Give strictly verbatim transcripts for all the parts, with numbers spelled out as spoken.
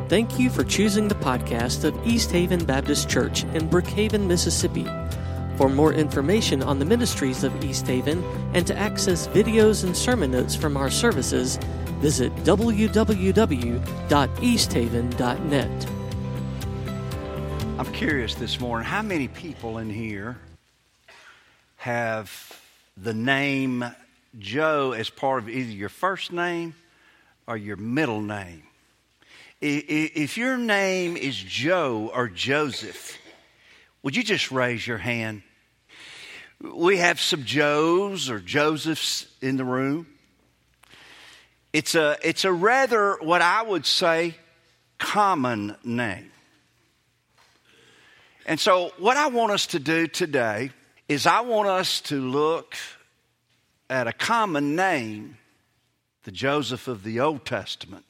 Thank you for choosing the podcast of East Haven Baptist Church in Brookhaven, Mississippi. For more information on the ministries of East Haven and to access videos and sermon notes from our services, visit w w w dot east haven dot net. I'm curious this morning, how many people in here have the name Joe as part of either your first name or your middle name? If your name is Joe or Joseph, would you just raise your hand? We have some Joes or Josephs in the room. It's a, it's a rather, what I would say, common name. And so what I want us to do today is I want us to look at a common name, the Joseph of the Old Testament,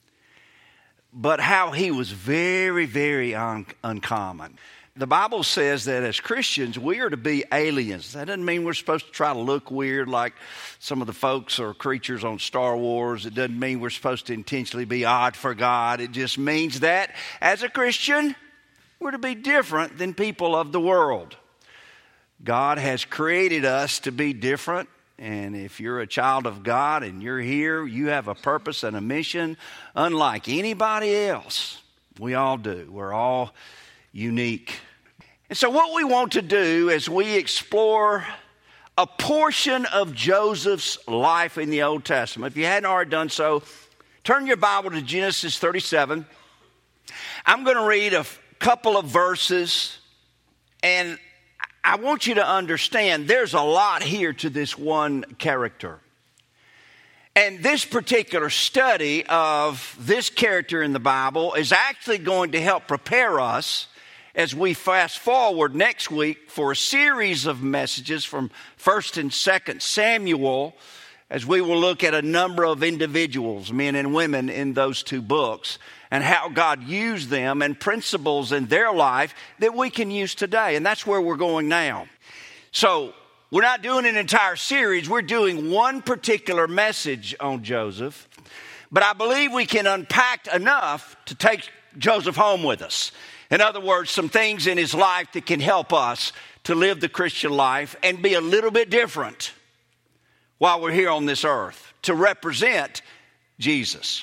but how he was very, very un- uncommon. The Bible says that as Christians, we are to be aliens. That doesn't mean we're supposed to try to look weird like some of the folks or creatures on Star Wars. It doesn't mean we're supposed to intentionally be odd for God. It just means that as a Christian, we're to be different than people of the world. God has created us to be different. And if you're a child of God and you're here, you have a purpose and a mission unlike anybody else. We all do. We're all unique. And so what we want to do as we explore a portion of Joseph's life in the Old Testament, if you hadn't already done so, turn your Bible to Genesis thirty-seven. I'm going to read a couple of verses, and I want you to understand there's a lot here to this one character. And this particular study of this character in the Bible is actually going to help prepare us as we fast forward next week for a series of messages from First and Second Samuel, as we will look at a number of individuals, men and women, in those two books, and how God used them and principles in their life that we can use today. And that's where we're going now. So we're not doing an entire series. We're doing one particular message on Joseph. But I believe we can unpack enough to take Joseph home with us. In other words, some things in his life that can help us to live the Christian life and be a little bit different while we're here on this earth to represent Jesus.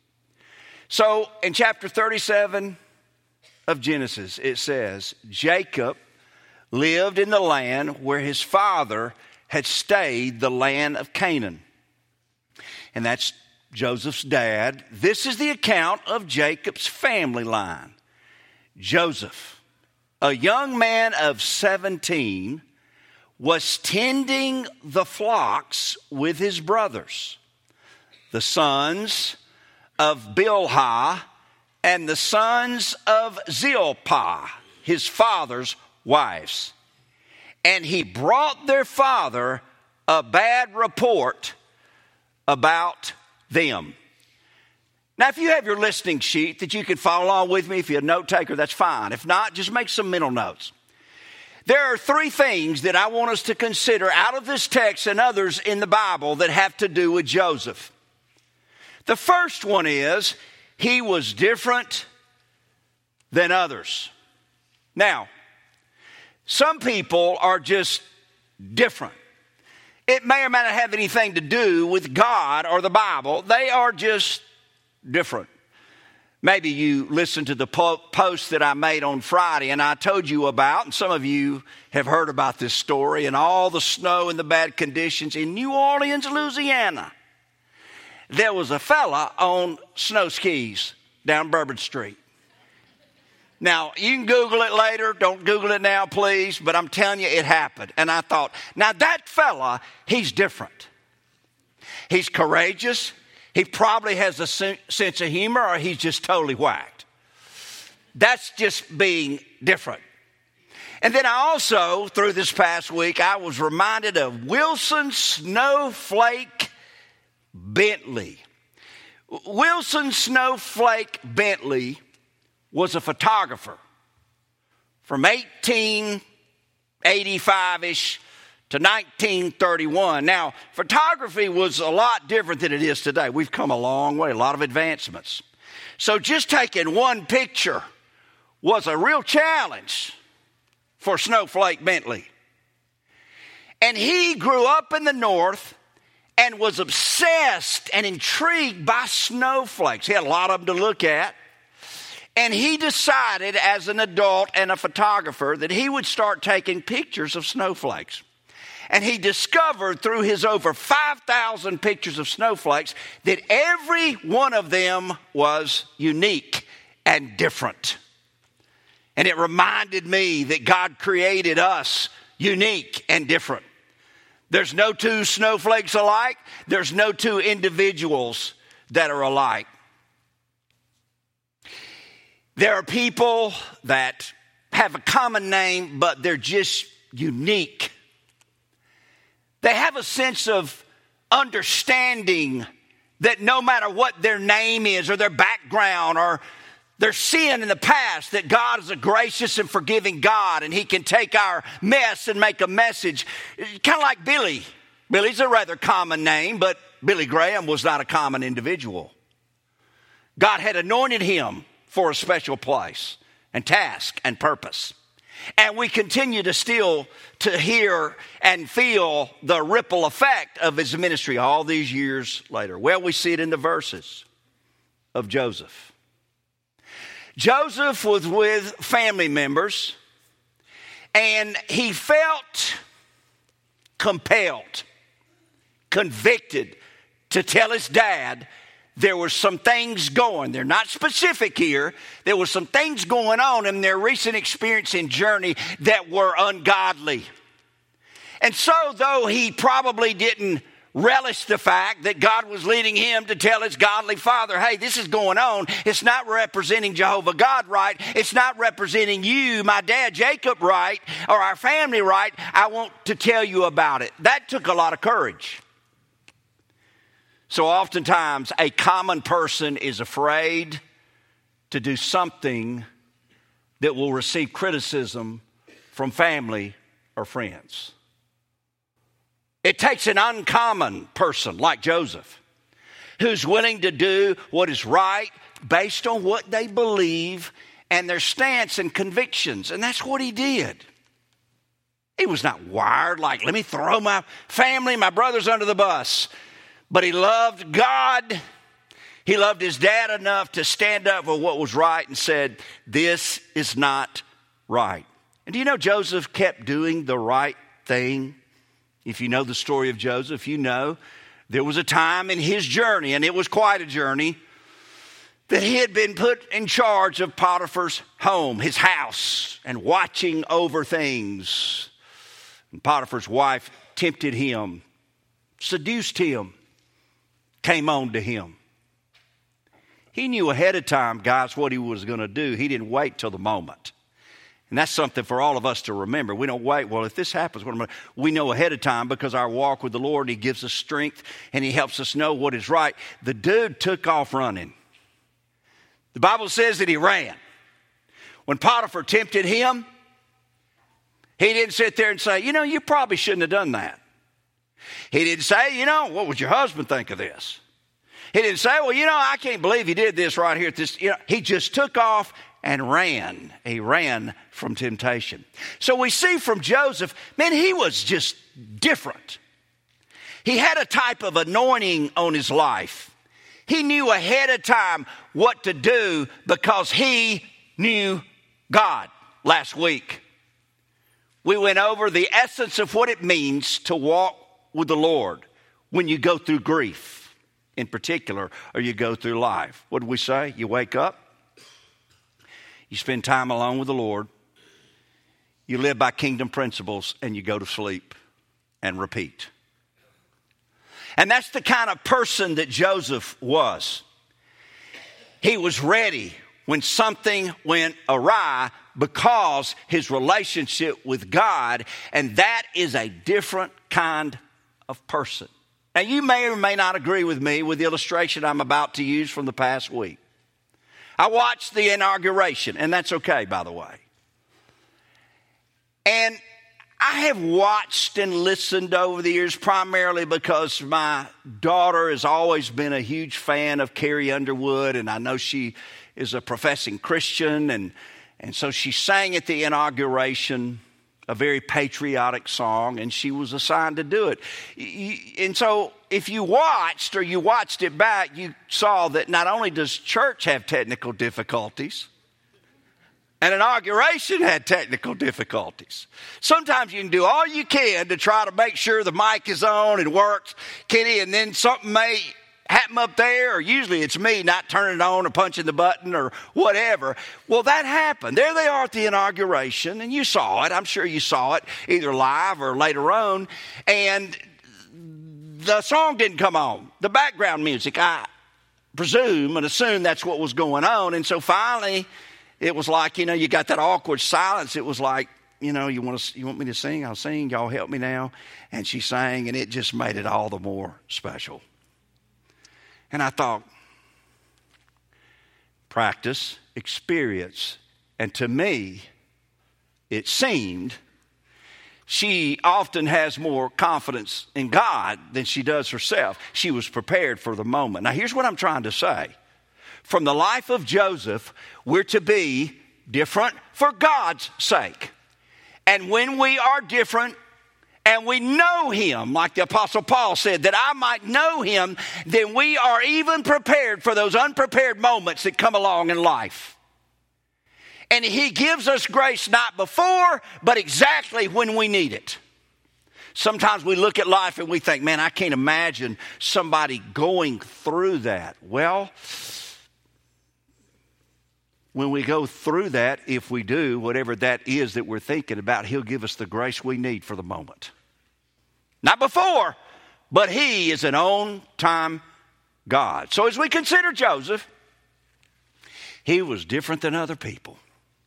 So in chapter thirty-seven of Genesis, it says, Jacob lived in the land where his father had stayed, the land of Canaan. And that's Joseph's dad. This is the account of Jacob's family line. Joseph, a young man of seventeen, was tending the flocks with his brothers, the sons of Bilhah and the sons of Zilpah, his father's wives. And he brought their father a bad report about them. Now, if you have your listening sheet that you can follow along with me, if you're a note taker, that's fine. If not, just make some mental notes. There are three things that I want us to consider out of this text and others in the Bible that have to do with Joseph. The first one is he was different than others. Now, some people are just different. It may or may not have anything to do with God or the Bible. They are just different. Maybe you listened to the po- post that I made on Friday and I told you about, and some of you have heard about this story and all the snow and the bad conditions in New Orleans, Louisiana. There was a fella on snow skis down Bourbon Street. Now, you can Google it later. Don't Google it now, please. But I'm telling you, it happened. And I thought, now that fella, he's different. He's courageous. He probably has a sense of humor, or he's just totally whacked. That's just being different. And then I also, through this past week, I was reminded of Wilson Snowflake Bentley. Wilson Snowflake Bentley was a photographer from eighteen eighty-five-ish to nineteen thirty-one. Now, photography was a lot different than it is today. We've come a long way, a lot of advancements. So just taking one picture was a real challenge for Snowflake Bentley. And he grew up in the north and was obsessed and intrigued by snowflakes. He had a lot of them to look at. And he decided as an adult and a photographer that he would start taking pictures of snowflakes. And he discovered through his over five thousand pictures of snowflakes that every one of them was unique and different. And it reminded me that God created us unique and different. There's no two snowflakes alike. There's no two individuals that are alike. There are people that have a common name, but they're just unique. They have a sense of understanding that no matter what their name is or their background or their sin in the past, that God is a gracious and forgiving God, and He can take our mess and make a message. Kind of like Billy. Billy's a rather common name, but Billy Graham was not a common individual. God had anointed him for a special place and task and purpose. And we continue to still to hear and feel the ripple effect of his ministry all these years later. Well, we see it in the verses of Joseph. Joseph was with family members, and he felt compelled, convicted to tell his dad there were some things going. They're not specific here. There were some things going on in their recent experience and journey that were ungodly. And so, though he probably didn't relish the fact that God was leading him to tell his godly father, hey, this is going on. It's not representing Jehovah God right. It's not representing you, my dad Jacob, right, or our family right. I want to tell you about it. That took a lot of courage. So oftentimes a common person is afraid to do something that will receive criticism from family or friends. It takes an uncommon person like Joseph who's willing to do what is right based on what they believe and their stance and convictions. And that's what he did. He was not wired like, let me throw my family, my brothers under the bus. But he loved God. He loved his dad enough to stand up for what was right and said, this is not right. And do you know Joseph kept doing the right thing? If you know the story of Joseph, you know there was a time in his journey, and it was quite a journey, that he had been put in charge of Potiphar's home, his house, and watching over things. And Potiphar's wife tempted him, seduced him, came on to him. He knew ahead of time, guys, what he was going to do. He didn't wait till the moment. And that's something for all of us to remember. We don't wait, well, if this happens, what am I? We know ahead of time because our walk with the Lord, He gives us strength and He helps us know what is right. The dude took off running. The Bible says that he ran. When Potiphar tempted him, he didn't sit there and say, you know, you probably shouldn't have done that. He didn't say, you know, what would your husband think of this? He didn't say, well, you know, I can't believe he did this right here at this. You know, he just took off and ran. He ran from temptation. So we see from Joseph, man, he was just different. He had a type of anointing on his life. He knew ahead of time what to do because he knew God. Last week, we went over the essence of what it means to walk with the Lord when you go through grief in particular, or you go through life. What did we say? You wake up, you spend time alone with the Lord, you live by kingdom principles, and you go to sleep and repeat. And that's the kind of person that Joseph was. He was ready when something went awry because his relationship with God, and that is a different kind of person. Now, you may or may not agree with me with the illustration I'm about to use from the past week. I watched the inauguration, and that's okay, by the way. And I have watched and listened over the years primarily because my daughter has always been a huge fan of Carrie Underwood, and I know she is a professing Christian, and, and so she sang at the inauguration a very patriotic song, and she was assigned to do it. And so if you watched or you watched it back, you saw that not only does church have technical difficulties, an inauguration had technical difficulties. Sometimes you can do all you can to try to make sure the mic is on and works, Kenny, and then something may happen up there, or usually it's me not turning it on or punching the button or whatever. Well, that happened. There they are at the inauguration, and you saw it. I'm sure you saw it either live or later on, and the song didn't come on. The background music, I presume and assume that's what was going on, and so finally it was like, you know, you got that awkward silence. It was like, you know, you want to, you want me to sing? I'll sing. Y'all help me now. And she sang, and it just made it all the more special. And I thought, practice, experience. And to me, it seemed she often has more confidence in God than she does herself. She was prepared for the moment. Now, here's what I'm trying to say. From the life of Joseph, we're to be different for God's sake. And when we are different and we know Him, like the Apostle Paul said, that I might know Him, then we are even prepared for those unprepared moments that come along in life. And He gives us grace not before, but exactly when we need it. Sometimes we look at life and we think, man, I can't imagine somebody going through that. Well, when we go through that, if we do, whatever that is that we're thinking about, He'll give us the grace we need for the moment. Not before, but He is an on-time God. So as we consider Joseph, he was different than other people.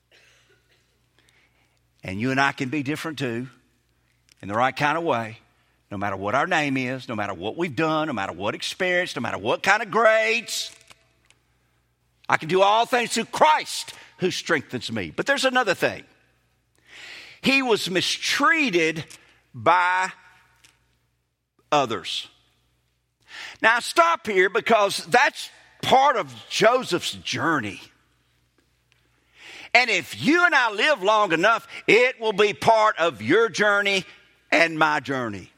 And you and I can be different too, in the right kind of way, no matter what our name is, no matter what we've done, no matter what experience, no matter what kind of grades. I can do all things through Christ who strengthens me. But there's another thing. He was mistreated by others. Now, I stop here because that's part of Joseph's journey. And if you and I live long enough, it will be part of your journey and my journey.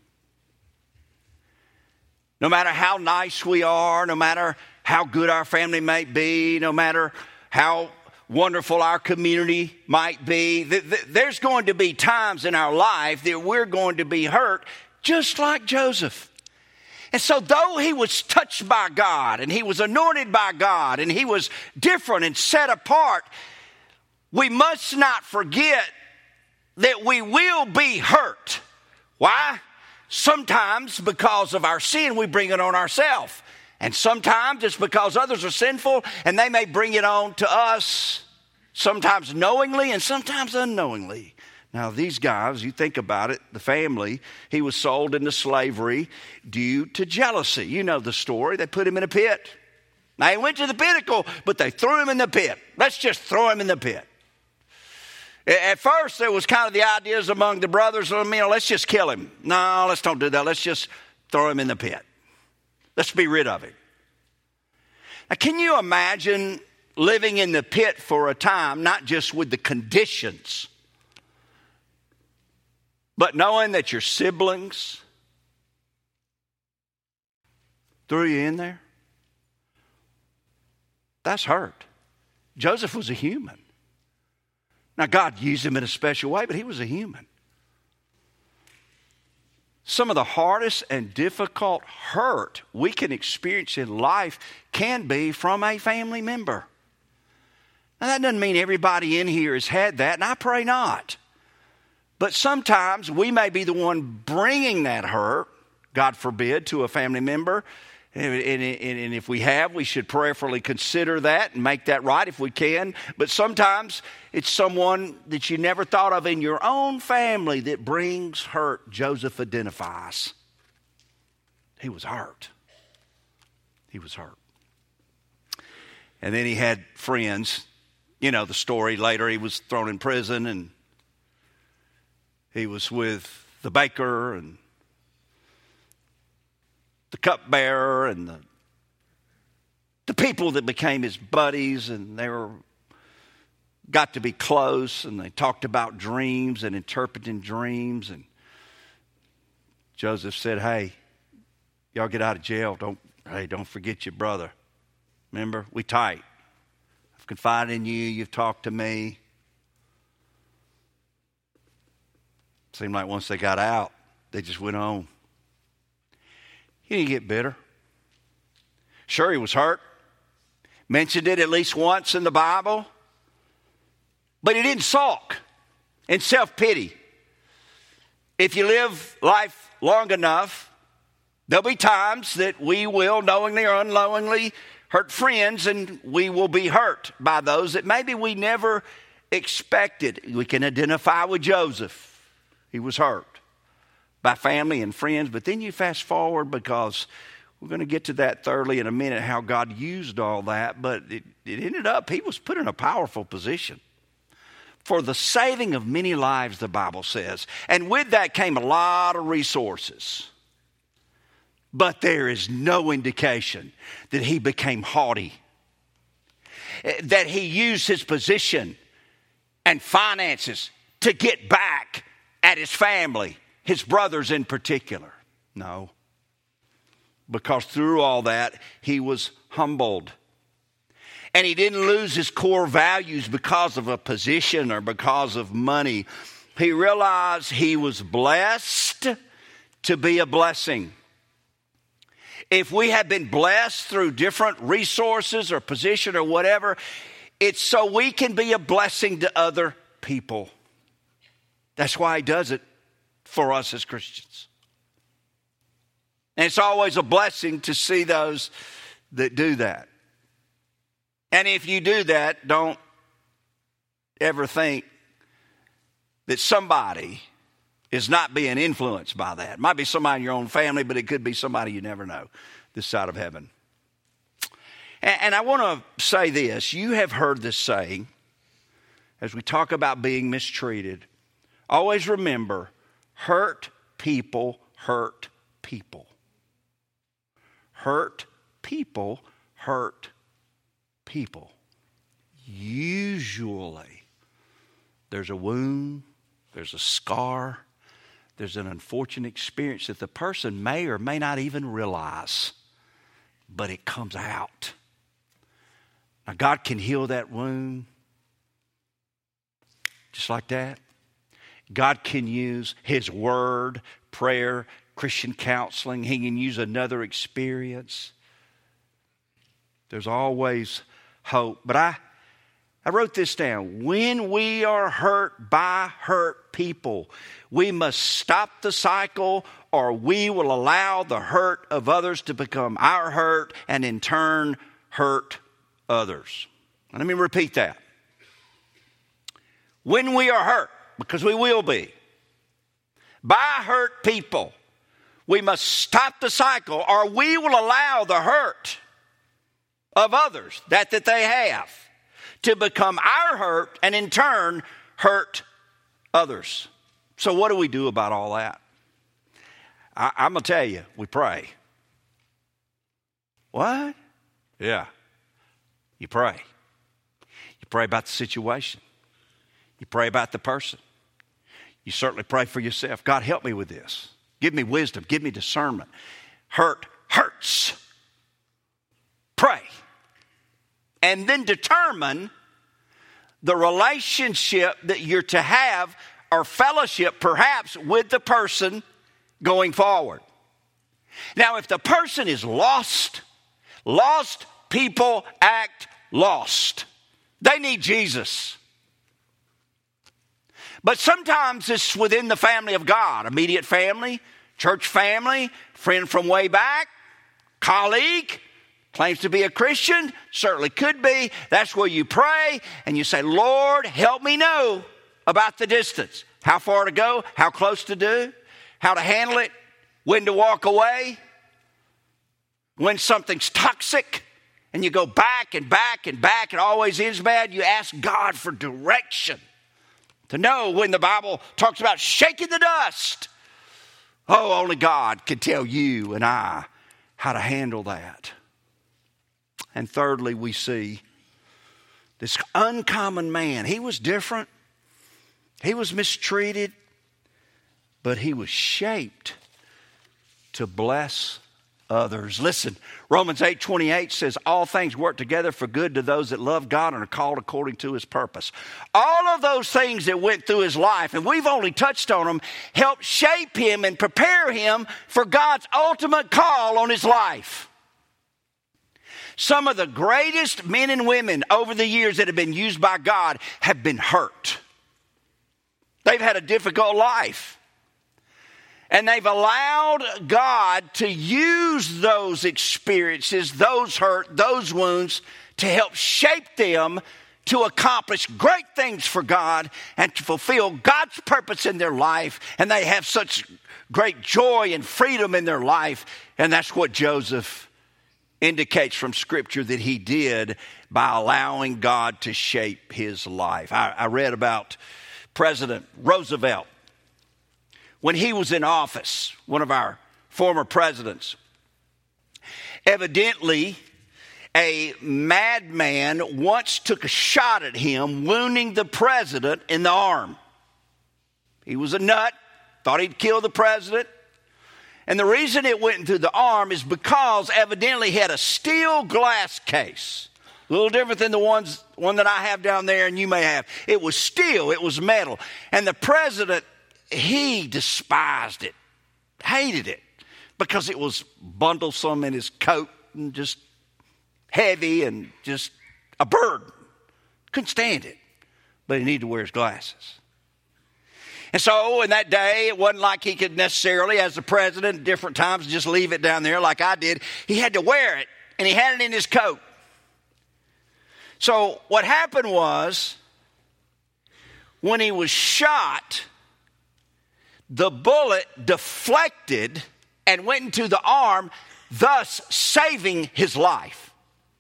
No matter how nice we are, no matter how good our family might be, no matter how wonderful our community might be, there's going to be times in our life that we're going to be hurt, just like Joseph. And so though he was touched by God and he was anointed by God and he was different and set apart, we must not forget that we will be hurt. Why? Sometimes because of our sin, we bring it on ourselves. And sometimes it's because others are sinful and they may bring it on to us, sometimes knowingly and sometimes unknowingly. Now, these guys, you think about it, the family, he was sold into slavery due to jealousy. You know the story. They put him in a pit. Now, he went to the pinnacle, but they threw him in the pit. Let's just throw him in the pit. At first, there was kind of the ideas among the brothers, you know, let's just kill him. No, let's don't do that. Let's just throw him in the pit. Let's be rid of him. Now, can you imagine living in the pit for a time, not just with the conditions, but knowing that your siblings threw you in there? That's hurt. Joseph was a human. Now, God used him in a special way, but he was a human. Some of the hardest and difficult hurt we can experience in life can be from a family member. Now, that doesn't mean everybody in here has had that, and I pray not. But sometimes we may be the one bringing that hurt, God forbid, to a family member. And, and, and if we have, we should prayerfully consider that and make that right if we can. But sometimes it's someone that you never thought of in your own family that brings hurt. Joseph identifies. He was hurt. He was hurt. And then he had friends. You know the story later. He was thrown in prison and He was with the baker and the cupbearer and the, the people that became his buddies, and they were got to be close, and they talked about dreams and interpreting dreams. And Joseph said, hey, y'all get out of jail. Don't hey, don't forget your brother. Remember, we tight. I've confided in you. You've talked to me. Seemed like once they got out, they just went on. He didn't get bitter. Sure, he was hurt. Mentioned it at least once in the Bible. But he didn't sulk in self-pity. If you live life long enough, there'll be times that we will, knowingly or unknowingly, hurt friends, and we will be hurt by those that maybe we never expected. We can identify with Joseph. He was hurt by family and friends, but then you fast forward, because we're going to get to that thoroughly in a minute, how God used all that, but it, it ended up, he was put in a powerful position for the saving of many lives, the Bible says. And with that came a lot of resources. But there is no indication that he became haughty, that he used his position and finances to get back at his family, his brothers in particular. No. Because through all that, he was humbled. And he didn't lose his core values because of a position or because of money. He realized he was blessed to be a blessing. If we have been blessed through different resources or position or whatever, it's so we can be a blessing to other people. That's why he does it for us as Christians. And it's always a blessing to see those that do that. And if you do that, don't ever think that somebody is not being influenced by that. It might be somebody in your own family, but it could be somebody you never know this side of heaven. And, and I want to say this. You have heard this saying, as we talk about being mistreated, always remember, hurt people hurt people. Hurt people hurt people. Usually, there's a wound, there's a scar, there's an unfortunate experience that the person may or may not even realize, but it comes out. Now, God can heal that wound just like that. God can use His Word, prayer, Christian counseling. He can use another experience. There's always hope. But I, I wrote this down. When we are hurt by hurt people, we must stop the cycle, or we will allow the hurt of others to become our hurt and in turn hurt others. Let me repeat that. When we are hurt, because we will be, by hurt people, we must stop the cycle, or we will allow the hurt of others, that that they have, to become our hurt and in turn hurt others. So what do we do about all that? I, I'm going to tell you, we pray. What? Yeah. You pray. You pray about the situation. You pray about the person. You certainly pray for yourself. God, help me with this. Give me wisdom. Give me discernment. Hurt hurts. Pray. And then determine the relationship that you're to have, or fellowship perhaps, with the person going forward. Now, if the person is lost, lost people act lost. They need Jesus. But sometimes it's within the family of God, immediate family, church family, friend from way back, colleague, claims to be a Christian, certainly could be. That's where you pray and you say, Lord, help me know about the distance. How far to go, how close to do, how to handle it, when to walk away, when something's toxic, and you go back and back and back, it always is bad. You ask God for direction To know when the Bible talks about shaking the dust. Oh, only God can tell you and I how to handle that. And thirdly, we see this uncommon man. He was different. He was mistreated. But he was shaped to bless others. Listen, Romans eight twenty-eight says, all things work together for good to those that love God and are called according to his purpose. All of those things that went through his life, and we've only touched on them, helped shape him and prepare him for God's ultimate call on his life. Some of the greatest men and women over the years that have been used by God have been hurt. They've had a difficult life. And they've allowed God to use those experiences, those hurt, those wounds, to help shape them to accomplish great things for God and to fulfill God's purpose in their life. And they have such great joy and freedom in their life. And that's what Joseph indicates from Scripture that he did by allowing God to shape his life. I, I read about President Roosevelt. When he was in office, one of our former presidents, evidently a madman once took a shot at him, wounding the president in the arm. He was a nut, thought he'd kill the president. And the reason it went through the arm is because evidently he had a steel glass case. A little different than the ones, one that I have down there and you may have. It was steel, it was metal. And the president, he despised it, hated it, because it was bundlesome in his coat and just heavy and just a burden. Couldn't stand it, but he needed to wear his glasses. And so in that day, it wasn't like he could necessarily, as the president at different times, just leave it down there like I did. He had to wear it, and he had it in his coat. So what happened was, when he was shot, the bullet deflected and went into the arm, thus saving his life.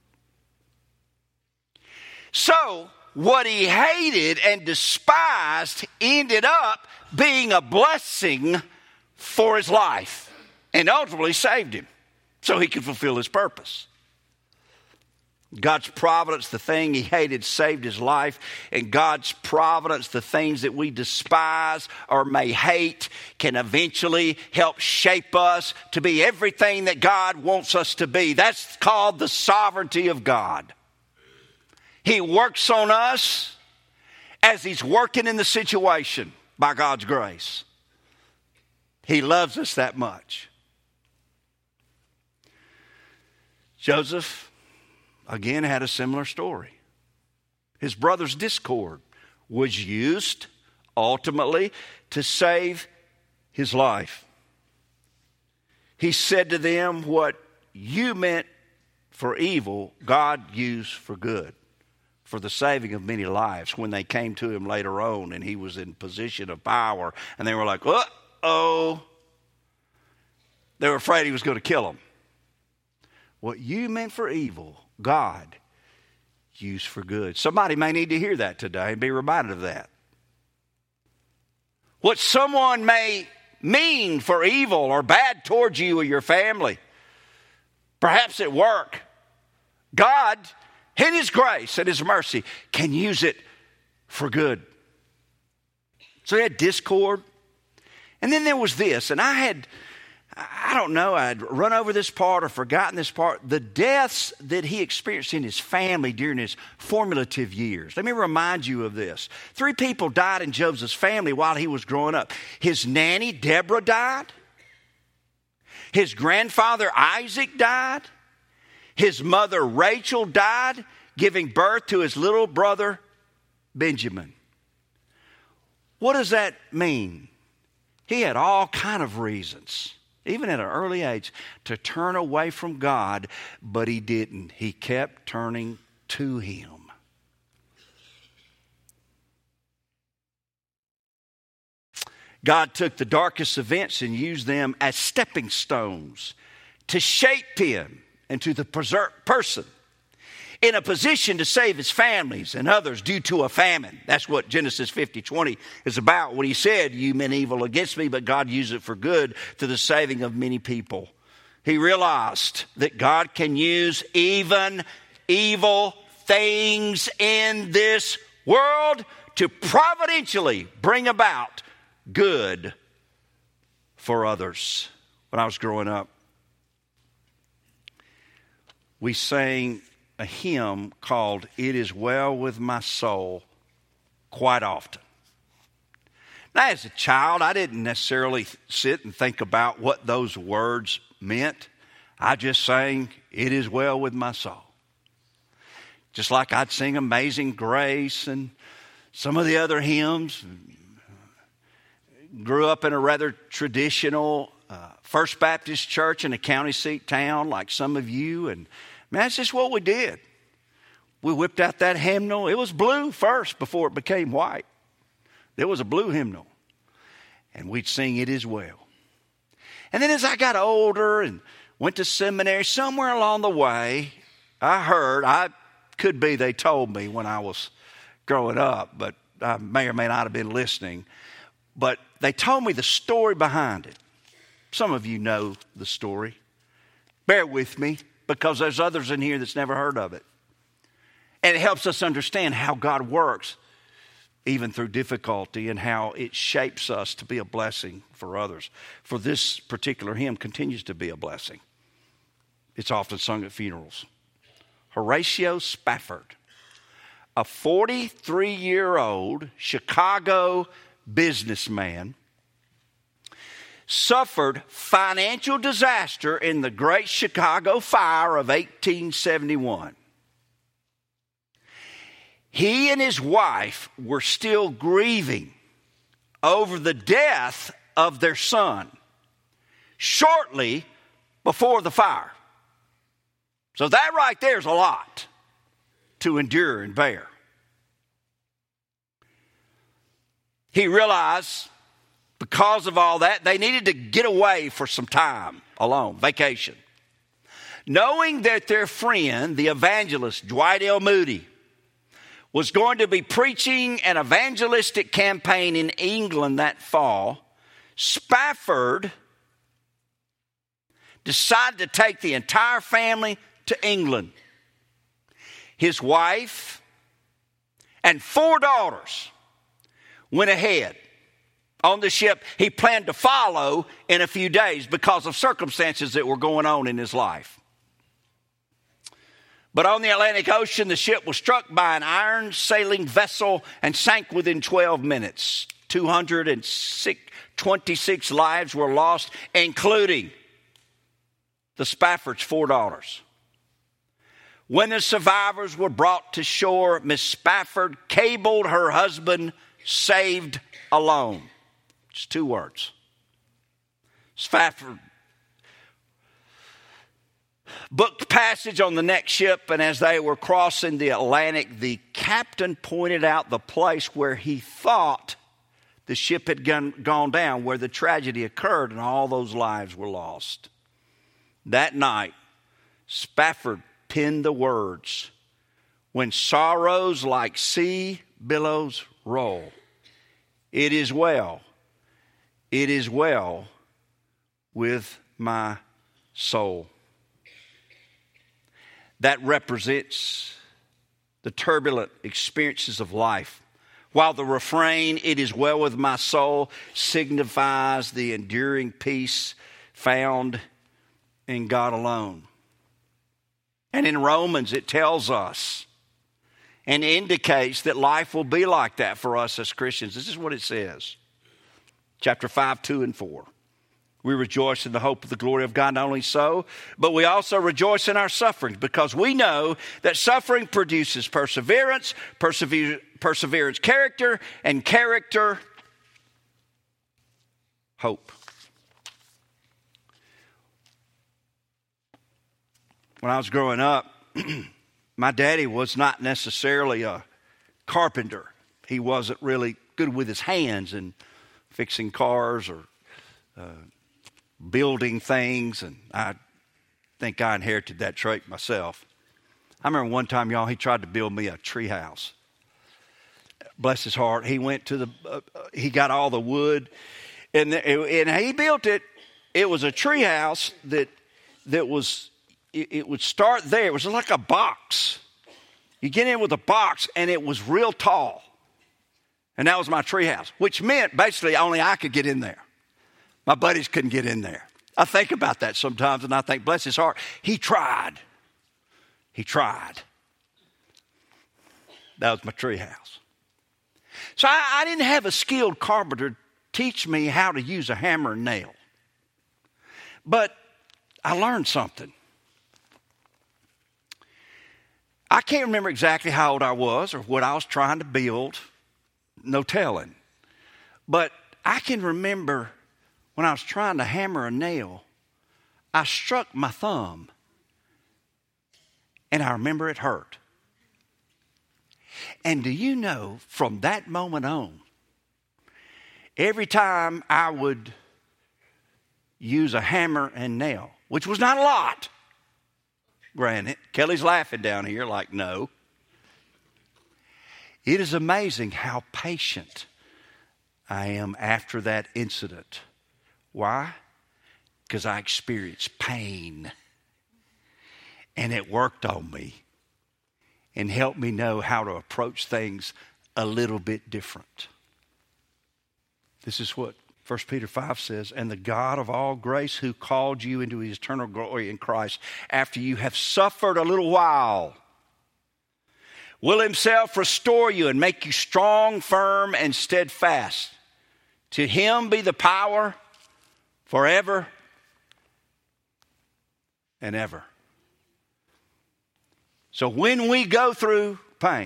So, what he hated and despised ended up being a blessing for his life and ultimately saved him so he could fulfill his purpose. God's providence, the thing he hated, saved his life. And God's providence, the things that we despise or may hate, can eventually help shape us to be everything that God wants us to be. That's called the sovereignty of God. He works on us as he's working in the situation by God's grace. He loves us that much. Joseph, again, had a similar story. His brother's discord was used ultimately to save his life. He said to them, what you meant for evil, God used for good, for the saving of many lives. When they came to him later on and he was in position of power, and they were like, uh-oh. They were afraid he was going to kill them. What you meant for evil, God used for good. Somebody may need to hear that today and be reminded of that. What someone may mean for evil or bad towards you or your family, perhaps at work, God, in his grace and his mercy, can use it for good. So he had discord. And then there was this, and I had, I don't know, I'd run over this part or forgotten this part. The deaths that he experienced in his family during his formative years. Let me remind you of this. Three people died in Joseph's family while he was growing up. His nanny, Deborah, died. His grandfather, Isaac, died. His mother, Rachel, died, giving birth to his little brother, Benjamin. What does that mean? He had all kind of reasons, even at an early age, to turn away from God, but he didn't. He kept turning to him. God took the darkest events and used them as stepping stones to shape him into the person in a position to save his families and others due to a famine. That's what Genesis fifty twenty is about when he said, you meant evil against me, but God used it for good to the saving of many people. He realized that God can use even evil things in this world to providentially bring about good for others. When I was growing up, we sang a hymn called It Is Well With My Soul quite often. Now, as a child, I didn't necessarily sit and think about what those words meant. I just sang, It Is Well With My Soul. Just like I'd sing Amazing Grace and some of the other hymns. Grew up in a rather traditional uh, First Baptist church in a county seat town like some of you. And man, that's just what we did. We whipped out that hymnal. It was blue first before it became white. There was a blue hymnal. And we'd sing It Is Well. And then as I got older and went to seminary, somewhere along the way, I heard, I could be they told me when I was growing up, but I may or may not have been listening. But they told me the story behind it. Some of you know the story. Bear with me, because there's others in here that's never heard of it. And it helps us understand how God works, even through difficulty, and how it shapes us to be a blessing for others. For this particular hymn continues to be a blessing. It's often sung at funerals. Horatio Spafford, a forty-three-year-old Chicago businessman, suffered financial disaster in the Great Chicago Fire of eighteen seventy-one. He and his wife were still grieving over the death of their son shortly before the fire. So that right there is a lot to endure and bear. He realized because of all that, they needed to get away for some time alone, vacation. Knowing that their friend, the evangelist Dwight L. Moody, was going to be preaching an evangelistic campaign in England that fall, Spafford decided to take the entire family to England. His wife and four daughters went ahead on the ship he planned to follow in a few days because of circumstances that were going on in his life. But on the Atlantic Ocean, the ship was struck by an iron sailing vessel and sank within twelve minutes. two hundred twenty-six lives were lost, including the Spafford's four daughters. When the survivors were brought to shore, Miss Spafford cabled her husband, saved alone. Just two words. Spafford booked passage on the next ship, and as they were crossing the Atlantic, the captain pointed out the place where he thought the ship had gone, gone down, where the tragedy occurred, and all those lives were lost. That night, Spafford penned the words, "When sorrows like sea billows roll, it is well, it is well with my soul." That represents the turbulent experiences of life, while the refrain, "It is well with my soul," signifies the enduring peace found in God alone. And in Romans, it tells us and indicates that life will be like that for us as Christians. This is what it says. Chapter five, two and four. We rejoice in the hope of the glory of God. Not only so, but we also rejoice in our sufferings, because we know that suffering produces perseverance, persever- perseverance, character, and character, hope. When I was growing up, my daddy was not necessarily a carpenter. He wasn't really good with his hands and fixing cars or uh, building things, and I think I inherited that trait myself. I remember one time, y'all, he tried to build me a tree house. Bless his heart. He went to the, uh, he got all the wood, and, the, and he built it. It was a tree house that, that was, it, it would start there. It was like a box. You get in with a box, and it was real tall. And that was my tree house, which meant basically only I could get in there. My buddies couldn't get in there. I think about that sometimes, and I think, bless his heart, he tried. He tried. That was my tree house. So I, I didn't have a skilled carpenter teach me how to use a hammer and nail. But I learned something. I can't remember exactly how old I was or what I was trying to build. No telling. But I can remember when I was trying to hammer a nail, I struck my thumb. And I remember it hurt. And do you know, from that moment on, every time I would use a hammer and nail, which was not a lot, granted, Kelly's laughing down here like, no. It is amazing how patient I am after that incident. Why? Because I experienced pain. And it worked on me and helped me know how to approach things a little bit different. This is what First Peter five says, and the God of all grace who called you into his eternal glory in Christ, after you have suffered a little while, will himself restore you and make you strong, firm, and steadfast. To him be the power forever and ever. So when we go through pain,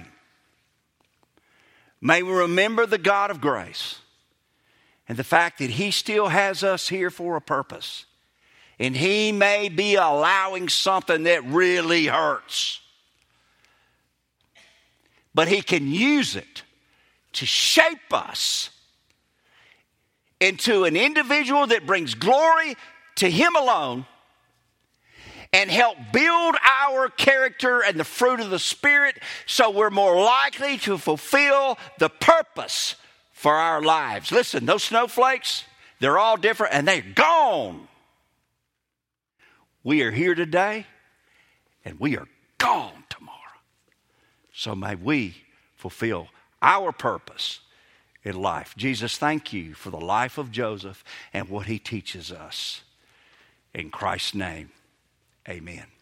may we remember the God of grace and the fact that he still has us here for a purpose. And he may be allowing something that really hurts, but he can use it to shape us into an individual that brings glory to him alone and help build our character and the fruit of the Spirit so we're more likely to fulfill the purpose for our lives. Listen, those snowflakes, they're all different and they're gone. We are here today and we are gone tomorrow. So may we fulfill our purpose in life. Jesus, thank you for the life of Joseph and what he teaches us. In Christ's name. Amen.